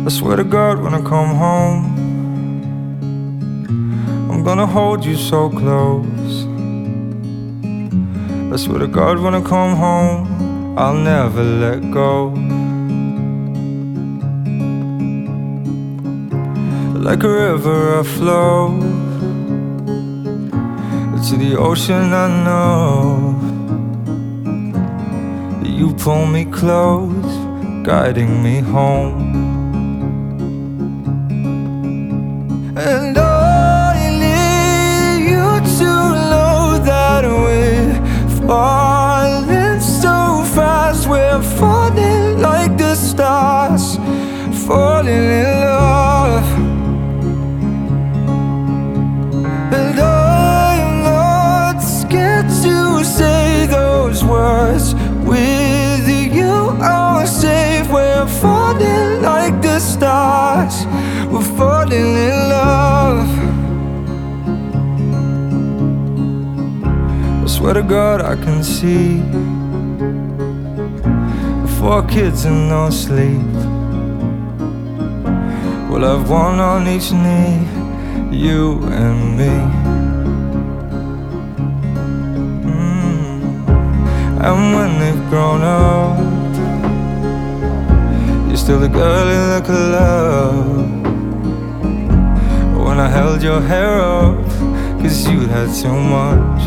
swear to God, when I come home, I'm gonna hold you so close. I swear to God, when I come home, I'll never let go. Like a river I flow to the ocean, I know you pull me close, guiding me home. And I need you to know that we're falling so fast. We're falling like the stars, falling in love. And I'm not scared to say those words. With you I'm safe. We're falling like the stars, we're falling in love. I swear to God, I can see 4 kids and no sleep. We'll have one on each knee, you and me. And when they've grown up, you're still the girl in the club. When I held your hair up, 'cause you'd had too much.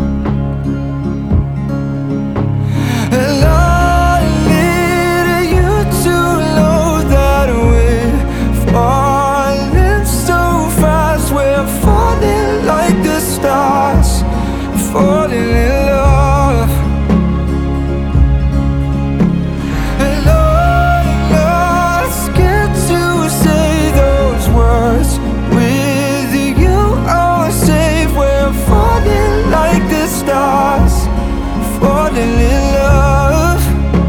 And I need you to know that we're falling so fast. We're falling like the stars, falling in love. And I'm not scared to say those words. With you I'm safe. We're falling like the stars, falling in love.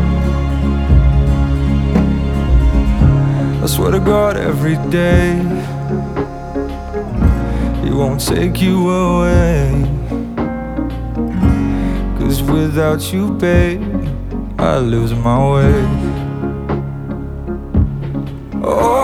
I swear to God, every day He won't take you away. 'Cause without you, babe, I lose my way. Oh,